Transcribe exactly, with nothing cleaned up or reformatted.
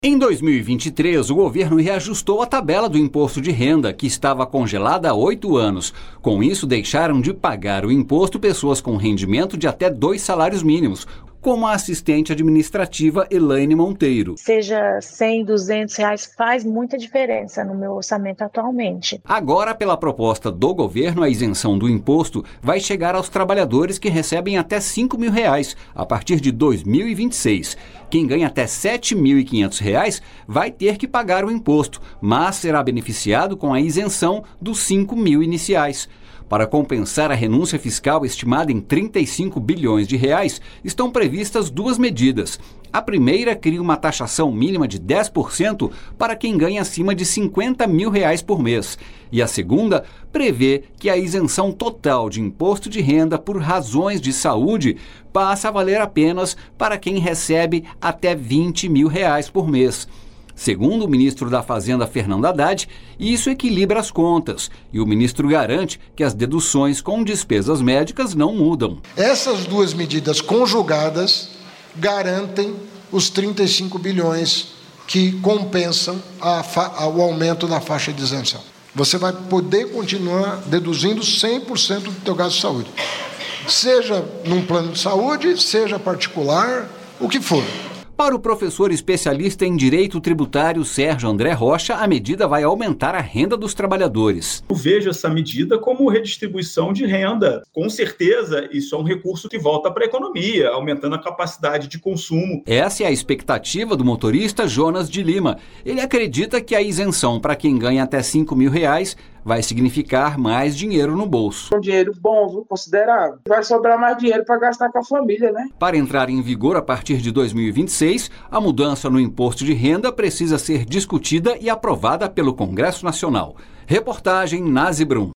Em dois mil e vinte e três, o governo reajustou a tabela do imposto de renda, que estava congelada há oito anos. Com isso, deixaram de pagar o imposto pessoas com rendimento de até dois salários mínimos, como a assistente administrativa Elaine Monteiro. Seja cem, duzentos reais, faz muita diferença no meu orçamento atualmente. Agora, pela proposta do governo, a isenção do imposto vai chegar aos trabalhadores que recebem até cinco mil reais, a partir de dois mil e vinte e seis. Quem ganha até sete mil e quinhentos reais vai ter que pagar o imposto, mas será beneficiado com a isenção dos cinco mil iniciais. Para compensar a renúncia fiscal estimada em trinta e cinco bilhões de reais, estão previstas duas medidas. A primeira cria uma taxação mínima de dez por cento para quem ganha acima de cinquenta mil reais por mês. E a segunda prevê que a isenção total de imposto de renda por razões de saúde passa a valer apenas para quem recebe até vinte mil reais por mês. Segundo o ministro da Fazenda, Fernando Haddad, isso equilibra as contas e o ministro garante que as deduções com despesas médicas não mudam. Essas duas medidas conjugadas garantem os trinta e cinco bilhões que compensam a fa- o aumento da faixa de isenção. Você vai poder continuar deduzindo cem por cento do teu gasto de saúde, seja num plano de saúde, seja particular, o que for. Para o professor especialista em Direito Tributário Sérgio André Rocha, a medida vai aumentar a renda dos trabalhadores. Eu vejo essa medida como redistribuição de renda. Com certeza, isso é um recurso que volta para a economia, aumentando a capacidade de consumo. Essa é a expectativa do motorista Jonas de Lima. Ele acredita que a isenção para quem ganha até cinco mil reais vai significar mais dinheiro no bolso. Um dinheiro bom, viu? Considerável. Vai sobrar mais dinheiro para gastar com a família, né? Para entrar em vigor a partir de dois mil e vinte e seis, a mudança no imposto de renda precisa ser discutida e aprovada pelo Congresso Nacional. Reportagem Nazi Brum.